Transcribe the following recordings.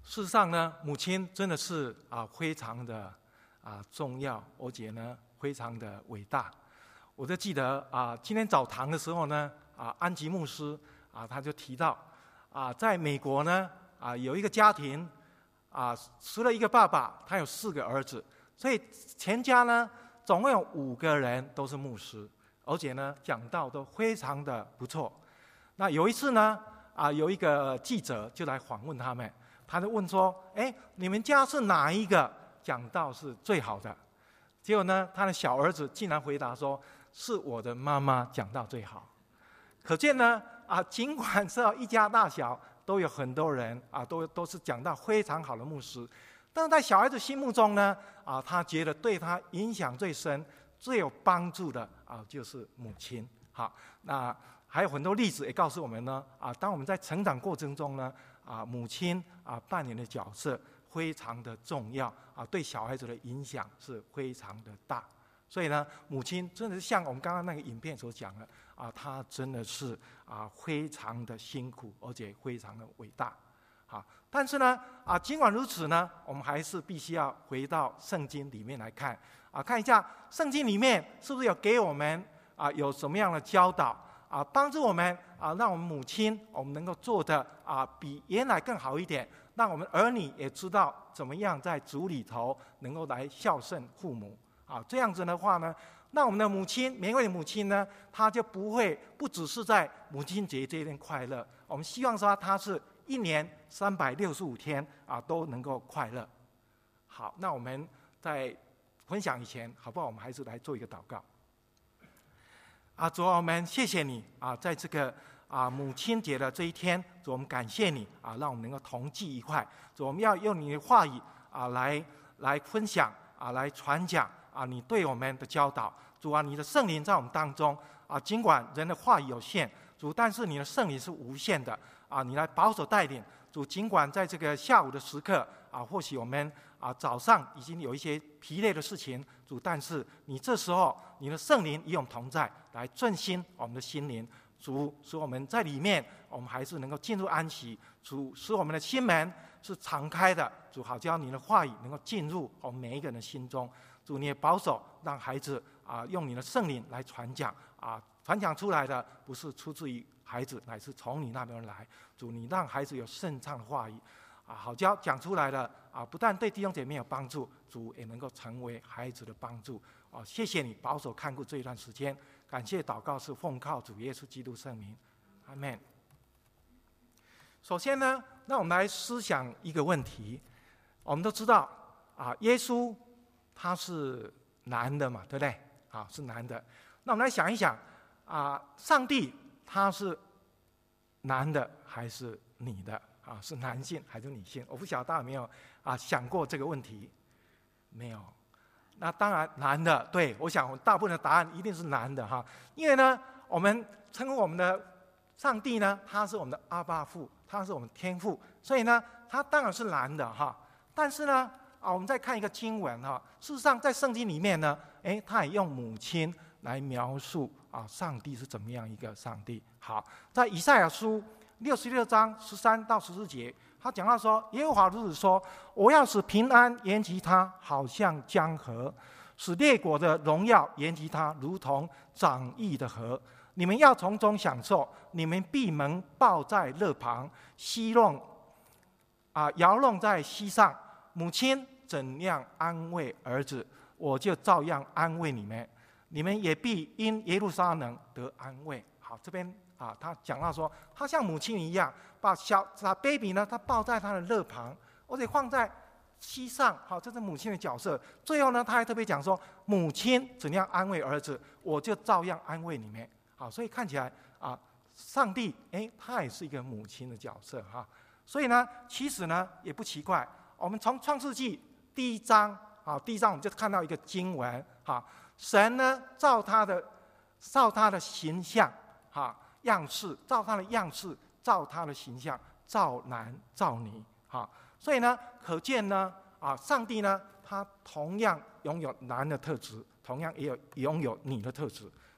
事实上呢，母亲真的是非常的重要，而且呢非常的伟大。我就记得今天早堂的时候呢，安吉牧师他就提到在美国呢有一个家庭除了一个爸爸，他有4个儿子，所以全家呢总共有5个人都是牧师，而且呢讲道都非常的不错。那有一次呢有一个记者就来访问他们，他就问说：你们家是哪一个讲道是最好的？结果呢，他的小儿子竟然回答说：是我的妈妈讲道最好。可见呢尽管是一家大小都有很多人都是讲道非常好的牧师，但是在小孩子心目中呢他觉得对他影响最深、最有帮助的就是母亲。好，那还有很多例子也告诉我们呢当我们在成长过程中呢母亲扮演的角色非常的重要对小孩子的影响是非常的大。所以呢，母亲真的是像我们刚刚那个影片所讲的她真的是非常的辛苦，而且非常的伟大。好，但是呢尽管如此呢，我们还是必须要回到圣经里面来看看一下圣经里面是不是有给我们有什么样的教导帮助我们让我们母亲我们能够做的比原来更好一点，让我们儿女也知道怎么样在主里头能够来孝顺父母这样子的话呢，那我们的母亲，每一位母亲呢，她就不只是在母亲节这一天快乐，我们希望说她是1年365天都能够快乐。好，那我们在分享以前，好不好？我们还是来做一个祷告。主啊，我们谢谢你在这个母亲节的这一天，主，我们感谢你让我们能够同聚一块。主，我们要用你的话语来分享来传讲你对我们的教导。主啊，你的圣灵在我们当中尽管人的话语有限，主，但是你的圣灵是无限的你来保守带领。主，尽管在这个下午的时刻或许我们早上已经有一些疲累的事情，主，但是你这时候你的圣灵与我们同在，来振兴我们的心灵。主，使我们在里面我们还是能够进入安息。主，使我们的心门是敞开的。主，好叫你的话语能够进入我们每一个人的心中。主，你也保守让孩子用你的圣灵来传讲传讲出来的不是出自于孩子，乃是从你那边来。主，你让孩子有顺畅的话语好叫讲出来的不但对弟兄姐妹有帮助，主也能够成为孩子的帮助谢谢你保守看顾这一段时间，感谢祷告是奉靠主耶稣基督圣名，阿们。首先呢，让我们来思想一个问题。我们都知道耶稣他是男的嘛，对不对是男的。那我们来想一想上帝他是男的还是女的是男性还是女性？我不晓得大家有没有想过这个问题？没有。那当然男的，对，我想大部分的答案一定是男的因为呢，我们称呼我们的上帝呢，他是我们的阿爸父，他是我们天父，所以呢，他当然是男的但是呢我们再看一个经文事实上在圣经里面呢，他也用母亲来描述上帝是怎么样一个上帝。好，在以赛亚书66章13到14节，他讲到说，耶和华如此说：我要使平安延及他，好像江河；使列国的荣耀延及他，如同涨溢的河。你们要从中享受，你们闭门抱在肋旁，摇弄在膝上。母亲怎样安慰儿子，我就照样安慰你们。你们也必因耶路撒冷得安慰。好，这边他讲到说，他像母亲一样，把baby 呢，他抱在他的肋旁，而且放在膝上。好，这是母亲的角色。最后呢，他还特别讲说，母亲怎样安慰儿子，我就照样安慰你们。好，所以看起来上帝他也是一个母亲的角色所以呢，其实呢也不奇怪。我们从创世纪第一章我们就看到一个经文神呢照他的形象样式，照他的样式，照他的形象，造男造女所以呢，可见呢上帝呢他同样拥有男的特质，同样也拥有女的特质。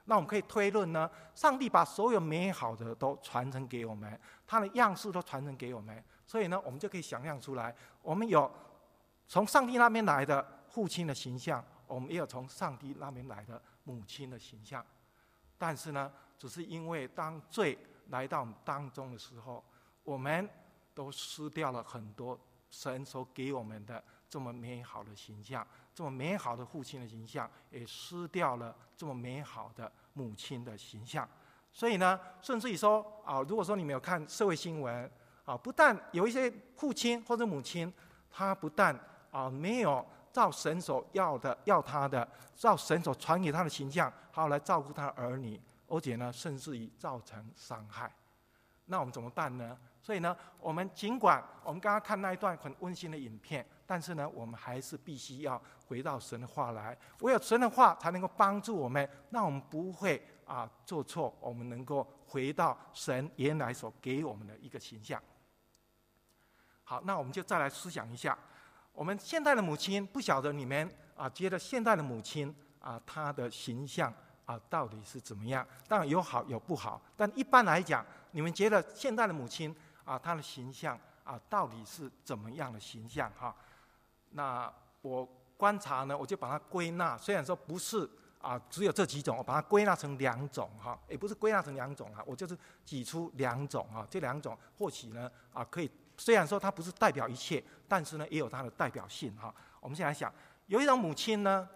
那我们可以推论呢，上帝把所有美好的都传承给我们，他的样式都传承给我们，所以呢，我们就可以想象出来，我们有从上帝那边来的父亲的形象，我们也有从上帝那边来的母亲的形象。但是呢，只是因为当罪来到我们当中的时候，我们都失掉了很多神所给我们的这么美好的形象，这么美好的父亲的形象，也失掉了这么美好的母亲的形象。所以呢，甚至于说如果说你们有看社会新闻不但有一些父亲或者母亲，他不但没有照神所要他的，照神所传给他的形象，好来照顾他的儿女，而且呢，甚至于造成伤害。那我们怎么办呢？所以呢，我们尽管我们刚刚看那一段很温馨的影片，但是呢，我们还是必须要回到神的话来。唯有神的话才能够帮助我们，让我们不会做错，我们能够回到神原来所给我们的一个形象。好，那我们就再来思想一下，我们现代的母亲，不晓得你们觉得现代的母亲她的形象到底是怎么样？当然有好有不好，但一般来讲，你们觉得现代的母亲她的形象到底是怎么样的形象那我观察呢，我就把它归纳，虽然说不是只有这几种，我把它归纳成2种也不是归纳成2种我就是举出2种这2种或许呢可以，虽然说它不是代表一切，但是呢也有它的代表性我们先来想，有一种母亲呢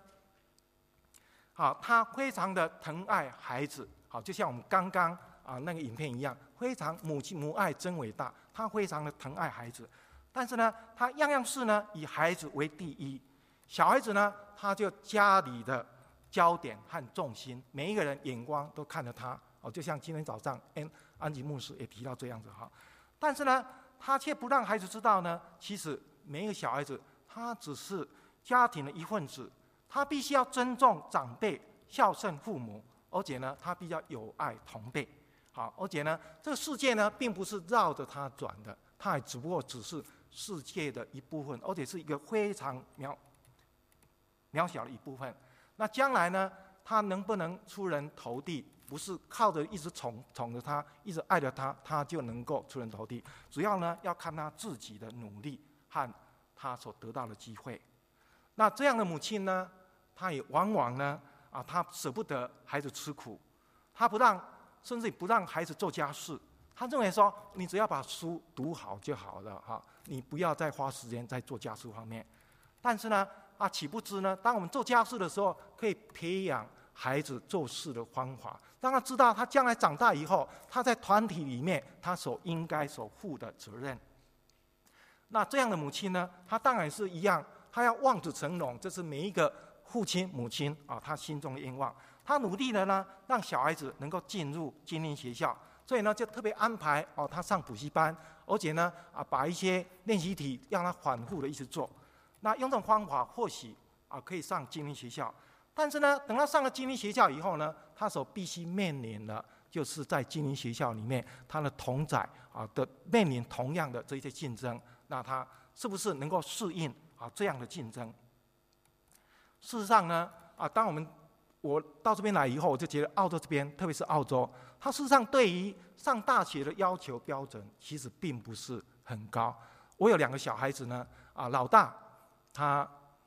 她非常的疼爱孩子就像我们刚刚那个影片一样，非常母爱真伟大，她非常的疼爱孩子，但是呢她样样事呢以孩子为第一，小孩子呢他就家里的焦点和重心，每一个人眼光都看着他就像今天早上安吉牧师也提到这样子但是呢他却不让孩子知道呢，其实每一个小孩子他只是家庭的一份子，他必须要尊重长辈，孝顺父母，而且呢他必须要友爱同辈而且呢这个世界呢并不是绕着他转的，他也只不过只是世界的一部分，而且是一个非常渺小的一部分。那将来呢他能不能出人头地，不是靠着一直宠着他，一直爱着他，他就能够出人头地，主要呢要看他自己的努力和他所得到的机会。那这样的母亲呢，她也往往呢她舍不得孩子吃苦，她甚至不让孩子做家事，她认为说你只要把书读好就好了你不要再花时间在做家事方面。但是呢岂不知呢，当我们做家事的时候，可以培养孩子做事的方法，让他知道他将来长大以后，他在团体里面他应该所负的责任。那这样的母亲呢，她当然是一样，她要望子成龙，这是每一个父亲母亲他心中的愿望。他努力的呢，让小孩子能够进入精英学校，所以呢就特别安排他上补习班，而且呢把一些练习题让他反复的一直做。那用这种方法或许可以上精英学校，但是呢等他上了精英学校以后呢，他所必须面临的就是在精英学校里面他的同载的面临同样的这些竞争，那他是不是能够适应这样的竞争？事实上呢当我到这边来以后，我就觉得澳洲这边，特别是澳洲，它事实上对于上大学的要求标准其实并不是很高。我有2个小孩子呢老大他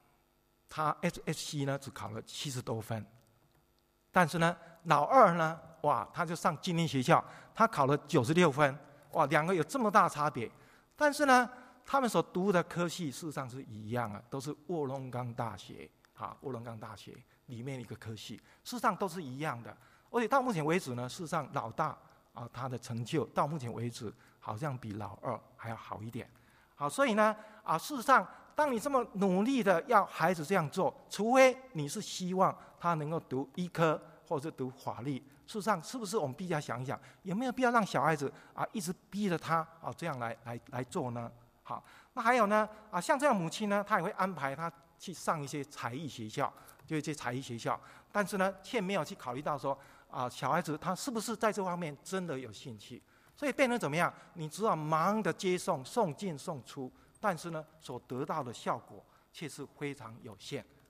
SSC 呢只考了70多分，但是呢老二呢他就上精英学校，他考了96分，2个有这么大差别。但是呢他们所读的科系事实上是一样都是卧龙岗大学卧龙岗大学里面一个科系，事实上都是一样的。而且到目前为止呢，事实上老大他的成就到目前为止好像比老二还要好一点。所以呢事实上当你这么努力的要孩子这样做，除非你是希望他能够读医科或者读法律，事实上是不是我们必须要想一想，有没有必要让小孩子一直逼着他这样来做呢？好，那还有呢像这样母亲呢，她也会安排他去上一些才艺学校，就一些才艺学校，但是呢却没有去考虑到说小孩子他是不是在这方面真的有兴趣，所以变成怎么样？你只好忙的接送进送出，但是呢所得到的效果却是非常有限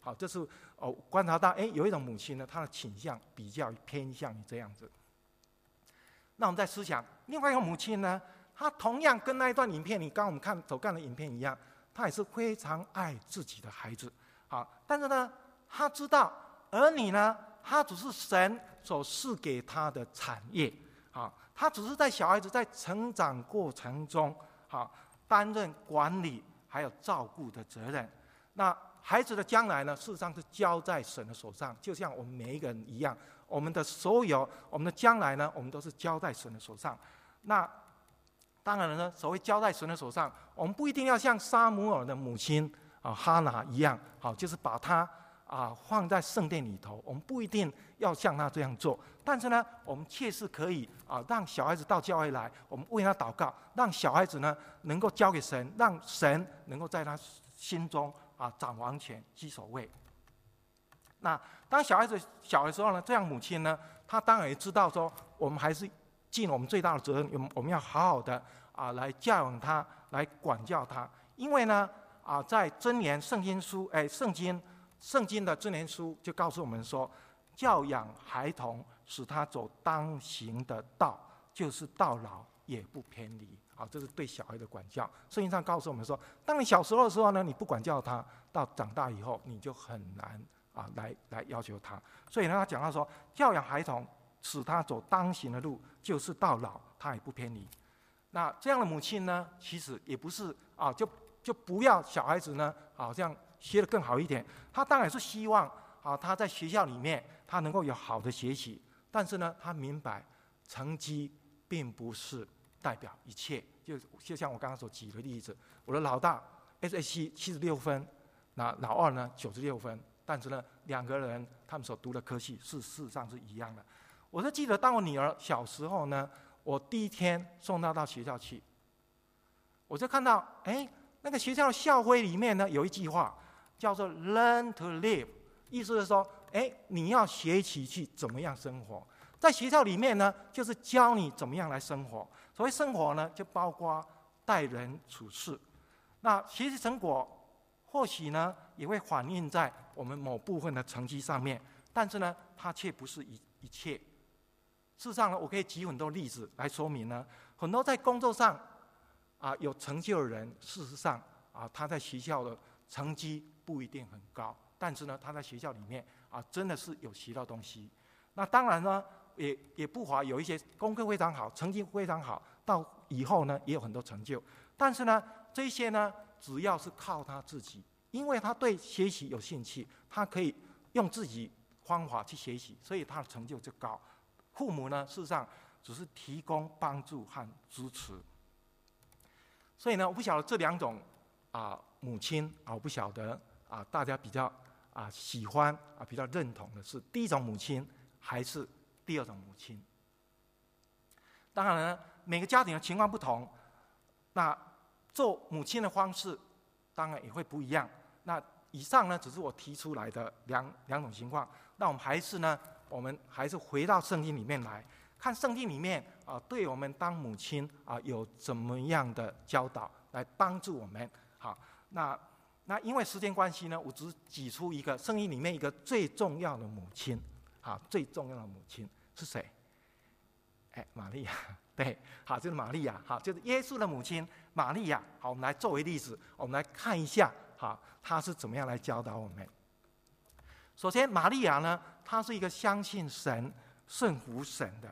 好，这是观察到，有一种母亲呢，她的倾向比较偏向于这样子。那我们再思想另外一个母亲呢，她同样跟那一段影片，你刚刚我们所看的影片一样，她也是非常爱自己的孩子。好，但是呢，她知道儿女呢，他只是神所赐给他的产业。好，他只是在小孩子在成长过程中，好，担任管理还有照顾的责任。那孩子的将来呢，事实上是交在神的手上，就像我们每一个人一样，我们的所有，我们的将来呢，我们都是交在神的手上。那当然呢，所谓交在神的手上，我们不一定要像撒母耳的母亲哈拿一样，好，就是把他放在圣殿里头。我们不一定要像他这样做，但是呢，我们确实可以让小孩子到教会来，我们为他祷告，让小孩子呢能够交给神，让神能够在他心中掌王权，居首位。那当小孩子小的时候呢，这样母亲呢，她当然也知道说，我们还是尽我们最大的责任，我们要好好的来教养他，来管教他。因为呢在箴言圣经书，圣经的箴言书就告诉我们说，教养孩童，使他走当行的道，就是到老也不偏离。好，这是对小孩的管教。圣经上告诉我们说，当你小时候的时候呢，你不管教他，到长大以后你就很难来要求他。所以呢，他讲到说，教养孩童，使他走当行的路，就是到老他也不偏离。那这样的母亲呢，其实也不是就不要小孩子呢好像学得更好一点。他当然是希望他在学校里面他能够有好的学习，但是呢，他明白成绩并不是代表一切。就像我刚刚所举的例子，我的老大 SSC 76分，那老二呢96分，但是呢，两个人他们所读的科系事实上是一样的。我就记得当我女儿小时候呢，我第一天送她到学校去，我就看到那个学校的校徽里面呢有一句话叫做 "Learn to live"， 意思是说，你要学习去怎么样生活。在学校里面呢，就是教你怎么样来生活。所谓生活呢，就包括待人处事。那学习成果或许呢，也会反映在我们某部分的成绩上面，但是呢，它却不是一切。事实上呢，我可以举很多例子来说明呢，很多在工作上有成就的人，事实上他在学校的成绩不一定很高，但是呢，他在学校里面真的是有学到东西。那当然呢，也不乏有一些功课非常好，成绩非常好，到以后呢也有很多成就。但是呢，这些呢，只要是靠他自己，因为他对学习有兴趣，他可以用自己方法去学习，所以他的成就就高。父母呢，事实上只是提供帮助和支持。所以呢，我不晓得这两种母亲我不晓得大家比较喜欢比较认同的是第一种母亲还是第二种母亲。当然呢，每个家庭的情况不同，那做母亲的方式当然也会不一样。那以上呢，只是我提出来的两种情况。那我们还是回到圣经里面来看，圣经里面对我们当母亲有怎么样的教导来帮助我们。好，那因为时间关系呢，我只举出一个圣经里面一个最重要的母亲。好，最重要的母亲是谁？玛利亚。对，好，就是玛利亚。好，就是耶稣的母亲玛利亚。好，我们来作为例子，我们来看一下，好，她是怎么样来教导我们。首先，玛利亚呢，她是一个相信神、顺服神的。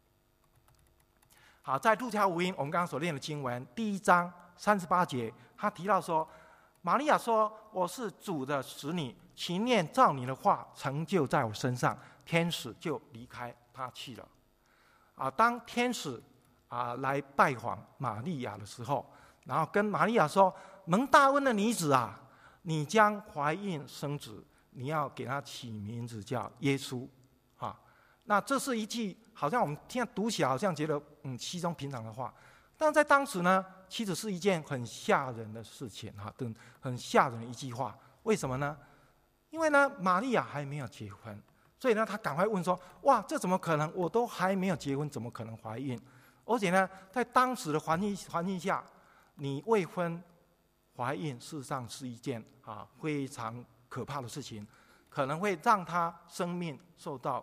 好，在路加福音我们刚刚所念的经文第1章38节，他提到说，玛利亚说：“我是主的使女，情念照你的话成就在我身上。”天使就离开他去了。当天使来拜访玛利亚的时候，然后跟玛利亚说：“蒙大恩的女子啊，你将怀孕生子，你要给他起名字叫耶稣。”那这是一句好像我们现在读起来好像觉得稀松平常的话，但在当时呢，其实是一件很吓人的事情很吓人的一句话。为什么呢？因为呢，玛利亚还没有结婚，所以呢，他赶快问说：“哇，这怎么可能？我都还没有结婚，怎么可能怀孕？而且呢，在当时的环境下，你未婚怀孕，事实上是一件非常可怕的事情，可能会让他生命受到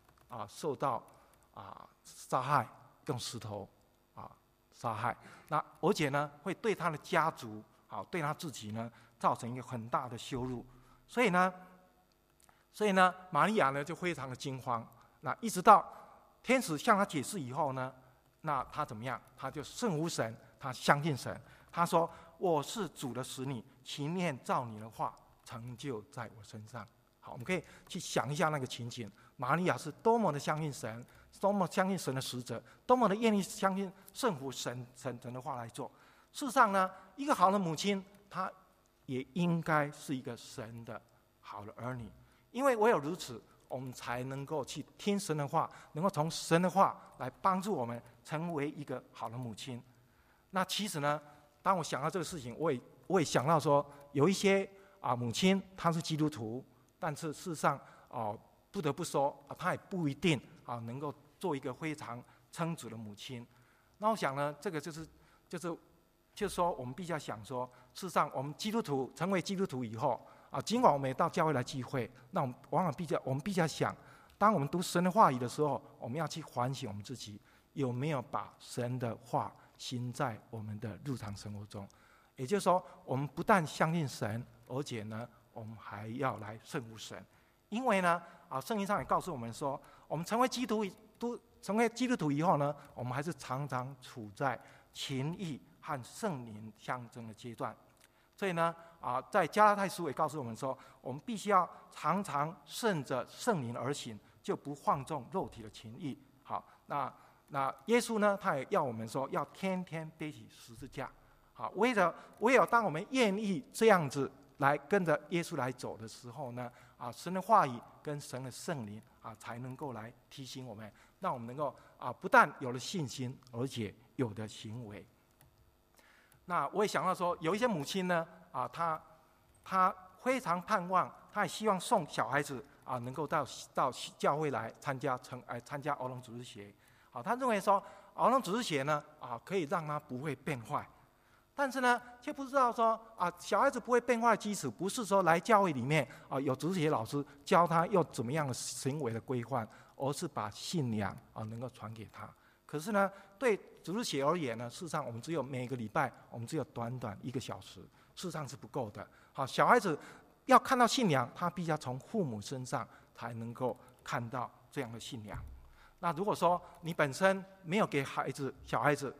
杀害，用石头杀害。那而且呢，会对他的家族对他自己呢造成一个很大的羞辱。所以呢，玛利亚呢就非常的惊慌。那一直到天使向他解释以后呢，那他怎么样？他就顺服神，他相信神。他说：“我是主的使女，情念照你的话成就在我身上。”好，我们可以去想一下那个情景。玛利亚是多么的相信神，多么相信神的使者，多么的愿意相信顺服神的话来做。事实上呢，一个好的母亲，她也应该是一个神的好的儿女，因为唯有如此，我们才能够去听神的话，能够从神的话来帮助我们成为一个好的母亲。那其实呢，当我想到这个事情，我也想到说，有一些母亲她是基督徒，但是事实上不得不说她也不一定能够做一个非常称职的母亲。那我想呢，这个就是说，我们必须要想说，事实上我们基督徒成为基督徒以后尽管我们也到教会来聚会，那我们必须要想，当我们读神的话语的时候，我们要去反省我们自己有没有把神的话行在我们的日常生活中。也就是说，我们不但相信神，而且呢，我们还要来顺服神。因为呢，圣经上也告诉我们说，我们成为基督徒以后呢，我们还是常常处在情义和圣灵相争的阶段。所以呢，在加拉太书也告诉我们说，我们必须要常常顺着圣灵而行，就不放纵肉体的情义。好，那耶稣呢，他也要我们说，要天天背起十字架。好，唯有当我们愿意这样子来跟着耶稣来走的时候呢，神的话语跟神的圣灵才能够来提醒我们，让我们能够不但有了信心，而且有的行为。那我也想到说，有一些母亲呢，她非常盼望，她也希望送小孩子能够到教会来参加儿童主日学。她认为说，儿童主日学呢，可以让他不会变坏。但是呢，却不知道说小孩子不会变坏的基础，不是说来教会里面有主日学老师教他用怎么样的行为的规范，而是把信仰能够传给他。可是呢，对主日学而言呢，事实上我们每个礼拜我们只有短短1个小时，事实上是不够的。好，小孩子要看到信仰，他必须要从父母身上才能够看到这样的信仰。那如果说你本身没有给小孩子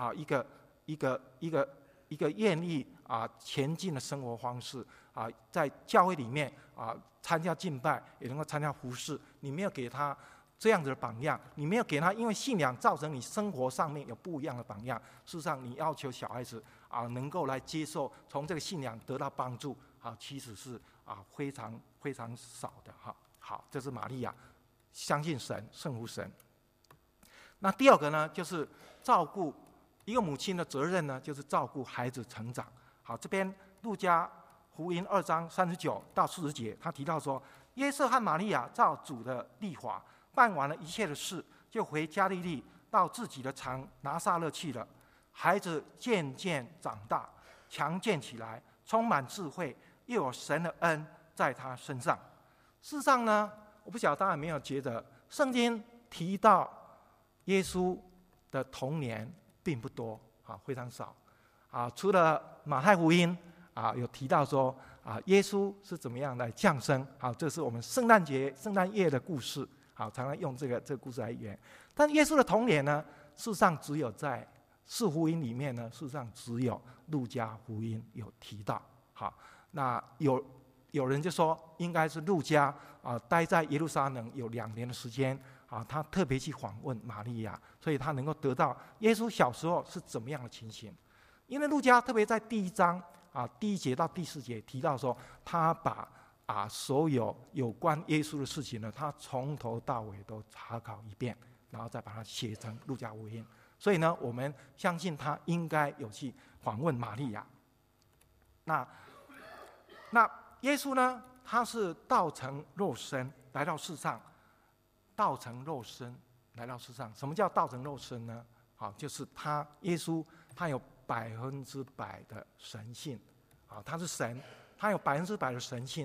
一个愿意前进的生活方式在教会里面参加敬拜，也能够参加服事，你没有给他这样子的榜样，你没有给他因为信仰造成你生活上面有不一样的榜样，事实上你要求小孩子能够来接受从这个信仰得到帮助其实是非常非常少的好，这是玛利亚相信神，顺服神。那第二个呢，就是照顾一个母亲的责任呢，就是照顾孩子成长。好，这边路加福音2章39到40节，他提到说，约瑟和玛利亚照主的律法办完了一切的事，就回加利利到自己的城拿撒勒去了。孩子渐渐长大，强健起来，充满智慧，又有神的恩在他身上。事实上呢，我不晓得大家有没有觉得，圣经提到耶稣的童年并不多非常少除了马太福音有提到说耶稣是怎么样来降生这是我们圣诞夜的故事常常用这个故事来演。但耶稣的童年呢，事实上只有在4福音里面呢，事实上只有路加福音有提到。好，那有人就说应该是路加待在耶路撒冷有2年的时间他特别去访问玛利亚，所以他能够得到耶稣小时候是怎么样的情形。因为路加特别在第1章第1节到第4节提到说，他把所有有关耶稣的事情呢，他从头到尾都查考一遍，然后再把它写成路加福音。所以呢，我们相信他应该有去访问玛利亚。那耶稣呢，他是道成肉身来到世上。道成肉身来到世上，什么叫道成肉身呢？就是耶稣他有100%的神性他是神，他有100%的神性，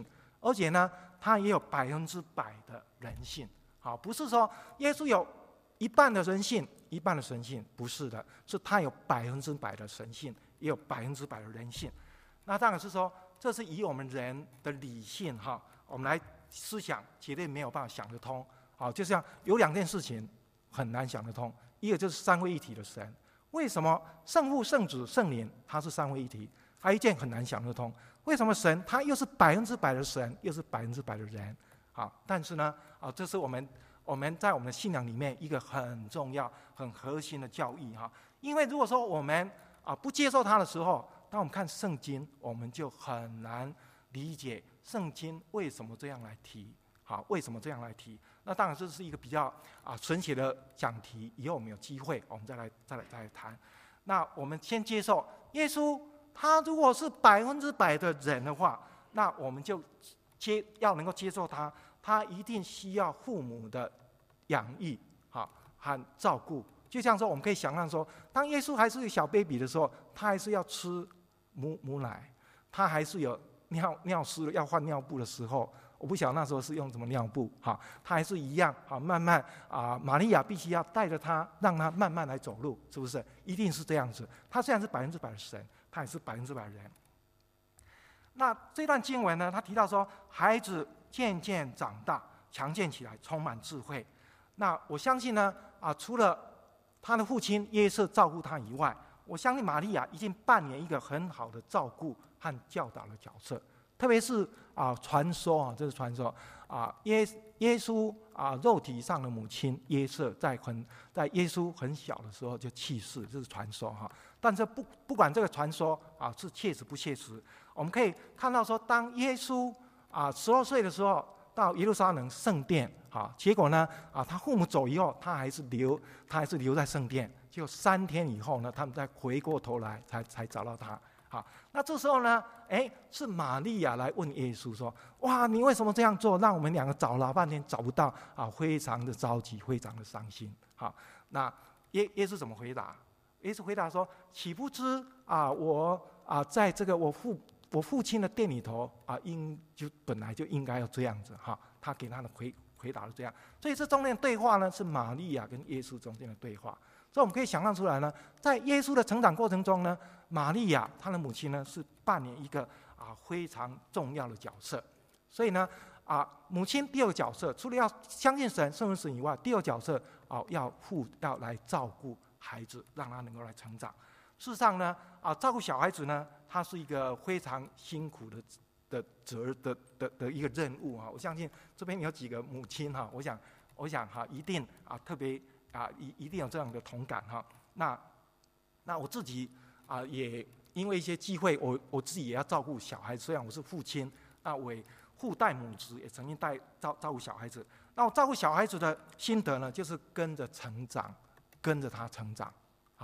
而且呢，他也有100%的人性。好，不是说耶稣有一半的人性，一半的神性，不是的，是他有100%的神性，也有100%的人性。那当然是说，这是以我们人的理性我们来思想，绝对没有办法想得通。好，就像有2件事情很难想得通，一个就是三位一体的神，为什么圣父、圣子、圣灵他是三位一体？还有一件很难想得通，为什么神他又是100%的神，又是100%的人？好，但是呢，这是我们在我们的信仰里面一个很重要、很核心的教义因为如果说我们不接受它的时候，当我们看圣经，我们就很难理解圣经为什么这样来提。好，为什么这样来提？那当然这是一个比较纯写的讲题，以后我们有机会我们再来谈。那我们先接受耶稣，他如果是100%的人的话，那我们就要能够接受他，他一定需要父母的养育和照顾。就像说，我们可以想象说，当耶稣还是小 baby 的时候，他还是要吃母奶，他还是有尿湿要换尿布的时候。我不晓得那时候是用什么尿布他还是一样慢慢玛利亚必须要带着他，让他慢慢来走路，是不是？一定是这样子。他虽然是100%的神，他也是100%的人。那这段经文呢，他提到说，孩子渐渐长大，强健起来，充满智慧。那我相信呢除了他的父亲约瑟照顾他以外，我相信玛利亚已经扮演一个很好的照顾和教导的角色。特别是传说这是传说耶稣肉体上的母亲约瑟在耶稣很小的时候就去世，这是传说但是不管这个传说是切实不切实，我们可以看到说，当耶稣12岁的时候到耶路撒冷圣殿结果呢他父母走以后，他还是留在圣殿，就3天以后呢，他们再回过头来才找到他。那这时候呢，是玛利亚来问耶稣说：“哇，你为什么这样做？让我们2个找老半天找不到非常的着急，非常的伤心。”那耶稣怎么回答？耶稣回答说：“岂不知我在这个我父亲的殿里头本来就应该要这样子他给他的回答是这样。所以这中间的对话呢，是玛利亚跟耶稣中间的对话。所以我们可以想象出来呢，在耶稣的成长过程中呢，玛利亚她的母亲呢是扮演一个非常重要的角色。所以呢母亲第2个角色，除了要相信神、圣神以外，第2个角色要来照顾孩子，让他能够来成长。事实上呢照顾小孩子呢，它是一个非常辛苦的一个任务我相信这边有几个母亲我想一定特别一定有这样的同感那我自己也因为一些机会，我自己也要照顾小孩子。虽然我是父亲，那我也父带母职，也曾经照顾小孩子。那我照顾小孩子的心得呢，就是跟着成长，跟着他成长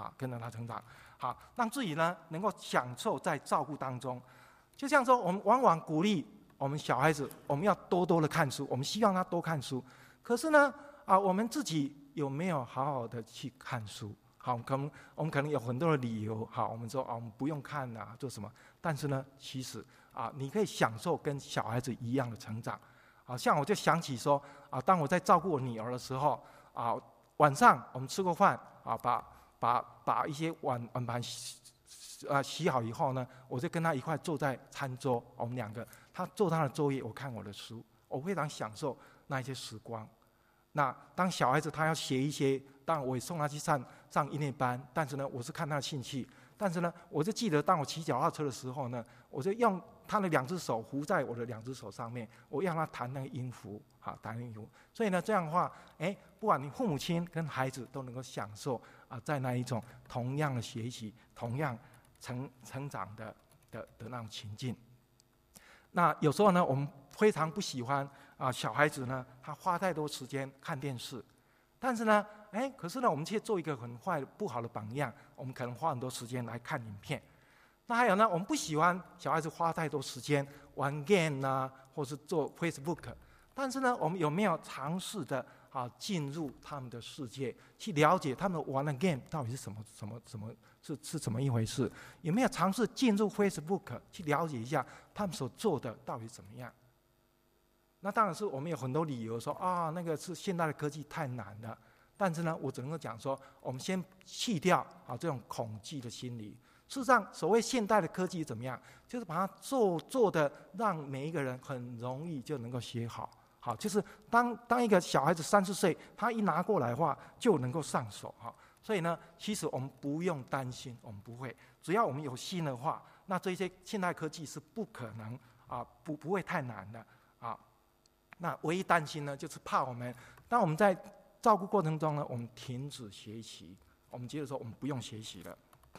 让自己呢能够享受在照顾当中。就像说，我们往往鼓励我们小孩子，我们要多多的看书，我们希望他多看书。可是呢我们自己有没有好好的去看书？我们可能有很多的理由我们说我们不用看做什么？但是呢，其实你可以享受跟小孩子一样的成长。像我就想起说当我在照顾我女儿的时候晚上我们吃过饭把一些碗盘洗好以后呢，我就跟他一块坐在餐桌，我们2个，他做他的作业，我看我的书，我非常享受那一些时光。那当小孩子他要写一些，当然我也送他去上音乐班，但是呢，我是看他的兴趣。但是呢，我就记得当我骑脚踏车的时候呢，我就用他的2只手扶在我的2只手上面，我让他弹那个音符，弹音符。所以呢，这样的话，不管你父母亲跟孩子都能够享受在那一种同样的学习、同样成长的那种情境。那有时候呢，我们非常不喜欢小孩子呢，他花太多时间看电视，但是呢，可是呢，我们却做一个很坏不好的榜样，我们可能花很多时间来看影片。那还有呢，我们不喜欢小孩子花太多时间玩 game 或是做 Facebook， 但是呢，我们有没有尝试的进入他们的世界，去了解他们玩的 game 到底是什么是怎么一回事？有没有尝试进入 Facebook 去了解一下他们所做的到底怎么样？ 那当然是我们有很多理由说啊，那个是现代的科技太难了。但是呢，我只能够讲说，我们先去掉这种恐惧的心理。事实上，所谓现代的科技怎么样，就是把它做的让每一个人很容易就能够学好。好，就是当一个小孩子3、4岁，他一拿过来的话，就能够上手哈。所以呢，其实我们不用担心，我们不会，只要我们有心的话，那这些现代科技是不可能不会太难的啊。那唯一担心呢，就是怕我们当我们在照顾过程中呢，我们停止学习，我们觉得说我们不用学习了。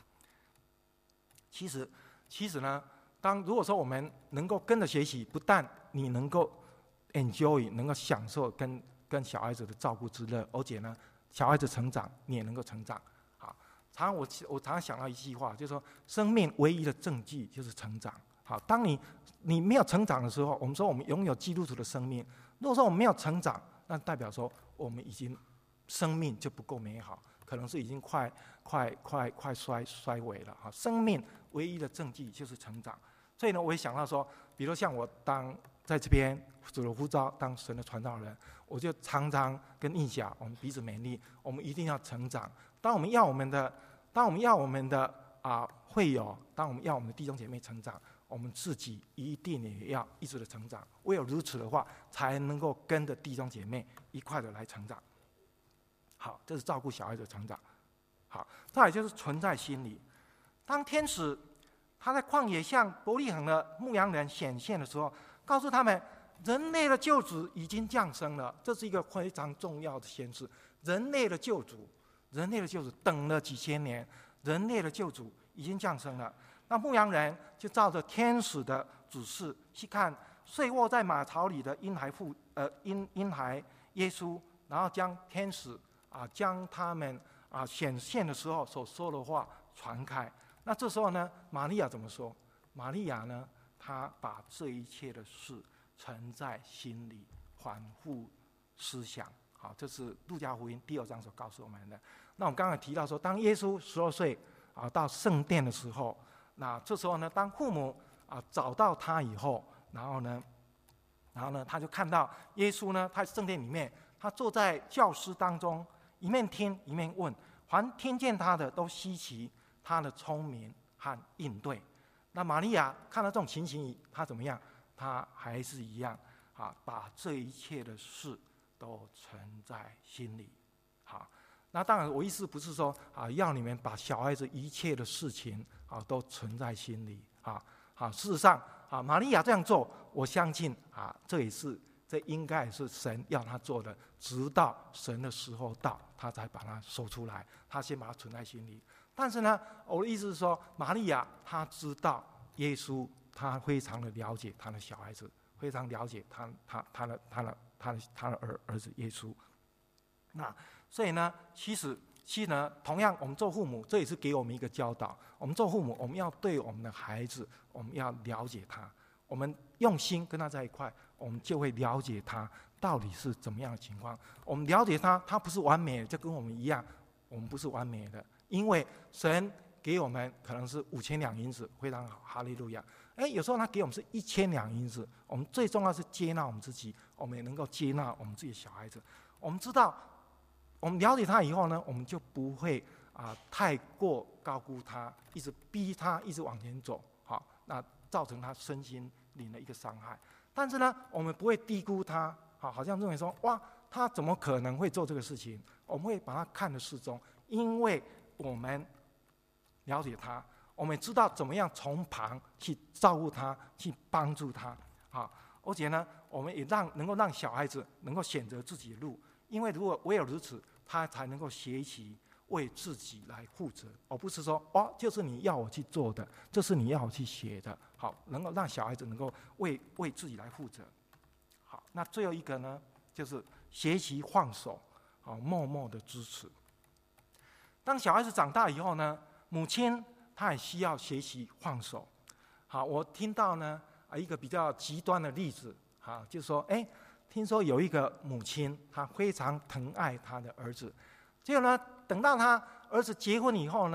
其实呢，如果说我们能够跟着学习，不但你能够 enjoy， 能够享受跟小孩子的照顾之乐，而且呢，小孩子成长，你也能够成长。好，我常常想到一句话，就是说，生命唯一的证据就是成长。好，当你没有成长的时候，我们说我们拥有基督徒的生命。如果说我们没有成长，那代表说我们已经生命就不够美好，可能是已经快衰微了。哈，生命唯一的证据就是成长。所以呢，我也想到说，比如像我在这边主的呼召当神的传道人，我就常常跟印象我们彼此勉励，我们一定要成长。当我们要我们的会友，当我们要我们的弟兄姐妹成长，我们自己一定也要一直的成长。唯有如此的话，才能够跟着弟兄姐妹一块的来成长。好，这是照顾小孩子的成长。好，再来就是存在心理。当天使他在旷野向伯利恒的牧羊人显现的时候，告诉他们人类的救主已经降生了，这是一个非常重要的显示。人类的救主等了几千年，人类的救主已经降生了。那牧羊人就照着天使的指示去看睡卧在马槽里的婴孩耶稣，然后将天使将他们显现的时候所说的话传开。那这时候呢，玛利亚怎么说？玛利亚呢，她把这一切的事沉在心里，反复思想。好，这是路加福音第2章所告诉我们的。那我们刚才提到说，当耶稣12岁到圣殿的时候，那这时候呢，当父母找到他以后，然后呢，他就看到耶稣呢，他在圣殿里面，他坐在教师当中，一面听一面问，凡听见他的都稀奇他的聪明和应对。那玛利亚看到这种情形，他怎么样？他还是一样把这一切的事都存在心里。好，那当然我意思不是说要你们把小孩子一切的事情都存在心里。事实上玛利亚这样做，我相信这应该也是神要他做的，直到神的时候到，他才把它说出来，他先把它存在心里。但是呢，我的意思是说，玛利亚她知道耶稣，她非常的了解她的小孩子，非常了解她的儿子耶稣。那所以呢，其实呢，同样我们做父母，这也是给我们一个教导。我们做父母，我们要对我们的孩子，我们要了解他，我们用心跟他在一块，我们就会了解他到底是怎么样的情况。我们了解他，他不是完美的，就跟我们一样，我们不是完美的。因为神给我们可能是5000两银子，非常好，哈利路亚。有时候他给我们是1000两银子，我们最重要是接纳我们自己，我们也能够接纳我们自己的小孩子。我们知道，我们了解他以后呢，我们就不会太过高估他，一直逼他一直往前走，好，那造成他身心灵的一个伤害。但是呢，我们不会低估他，好像认为说，哇，他怎么可能会做这个事情？我们会把他看得适中，因为我们了解他，我们知道怎么样从旁去照顾他，去帮助他。而且呢，我们也能够让小孩子能够选择自己的路，因为如果唯有如此，他才能够学习为自己来负责，而不是说就是你要我去做的，这是你要我去学的。好，能够让小孩子能够为自己来负责。好，那最后一个呢，就是学习放手，默默的支持。当小孩子长大以后呢，母亲她也需要学习放手。好，我听到呢一个比较极端的例子，就是说，听说有一个母亲，她非常疼爱她的儿子，结果呢，等到她儿子结婚以后呢，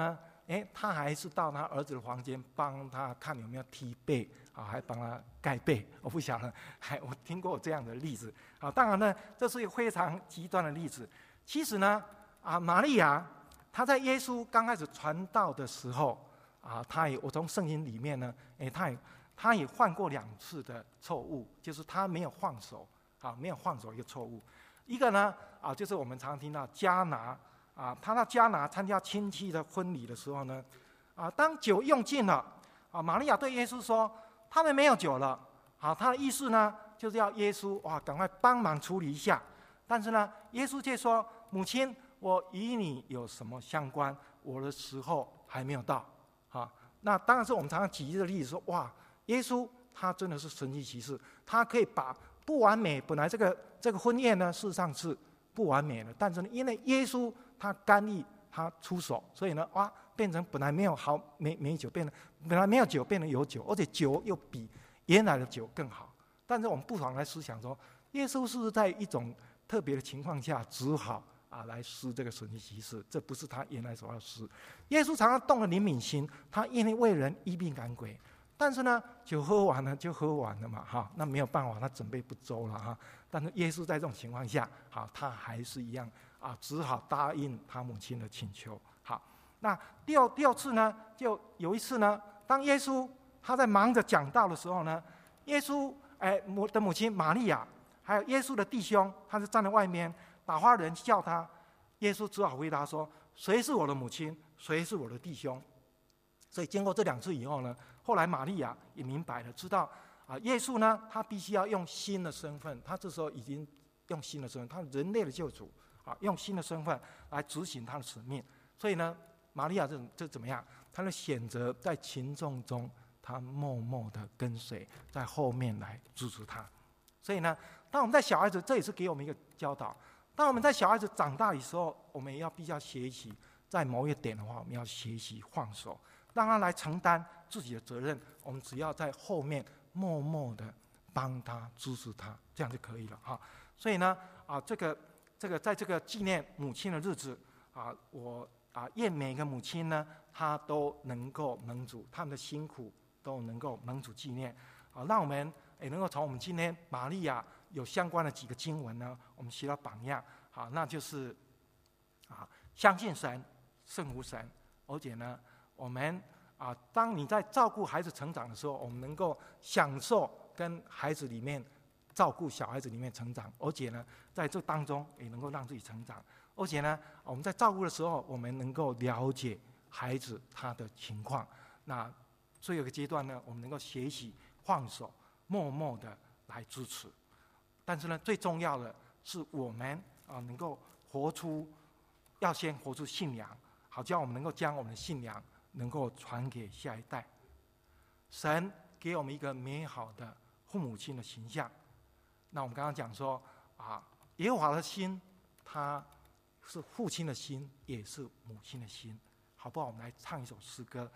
他还是到他儿子的房间帮他看有没有踢被啊，还帮他盖被。我不晓得，我听过这样的例子啊。当然呢，这是一个非常极端的例子。其实呢，玛利亚她在耶稣刚开始传道的时候我从圣经里面呢，她也犯过2次的错误，就是她没有放手没有放手一个错误。一个呢就是我们常听到迦拿他到迦拿参加亲戚的婚礼的时候呢，当酒用尽了玛利亚对耶稣说：“他们没有酒了。”他的意思呢，就是要耶稣赶快帮忙处理一下。但是呢，耶稣却说：“母亲，我与你有什么相关？我的时候还没有到。”那当然是我们常常举一个例子说，耶稣他真的是神迹奇事，他可以把不完美，本来这个婚宴呢，事实上是不完美的，但是呢，因为耶稣他干预，他出手，所以呢，变成本来没有没酒，本来没有酒变成有酒，而且酒又比原来的酒更好。但是我们不妨来思想说，耶稣是不是在一种特别的情况下，只好来施这个神迹奇事？这不是他原来所要施。耶稣常常动了怜悯心，他愿意为人医病赶鬼。但是呢，酒喝完了就喝完了嘛，那没有办法，他准备不周了但是耶稣在这种情况下，他还是一样只好答应他母亲的请求。那第二次呢，就有一次呢，当耶稣他在忙着讲道的时候呢，耶稣的母亲玛利亚，还有耶稣的弟兄，他是站在外面，打发人叫他，耶稣只好回答说：“谁是我的母亲？谁是我的弟兄？”所以经过这2次以后呢，后来玛利亚也明白了，知道耶稣呢，他必须要用新的身份，他这时候已经用新的身份，他是人类的救主用新的身份来执行他的使命。所以呢，玛利亚这怎么样？他的选择在群众中，他默默的跟随，在后面来支持他。所以呢，当我们在小孩子，这也是给我们一个教导。当我们在小孩子长大的时候，我们必须要学习，在某一点的话，我们要学习放手，让他来承担自己的责任。我们只要在后面默默的帮他、支持他，这样就可以了所以呢，这个在这个纪念母亲的日子我愿每个母亲呢，她都能够蒙主，他们的辛苦都能够蒙主纪念让我们也能够从我们今天玛利亚有相关的几个经文呢，我们学到榜样那就是相信神胜乎神，而且呢，我们当你在照顾孩子成长的时候，我们能够享受跟孩子里面照顾小孩子里面成长，而且呢，在这当中也能够让自己成长，而且呢，我们在照顾的时候，我们能够了解孩子他的情况。那最后一个阶段呢，我们能够学习放手，默默的来支持。但是呢，最重要的是我们能够要先活出信仰，好叫我们能够将我们的信仰能够传给下一代。神给我们一个美好的父母亲的形象。那我们刚刚讲说耶和华的心，他是父亲的心，也是母亲的心，好不好？我们来唱一首诗歌，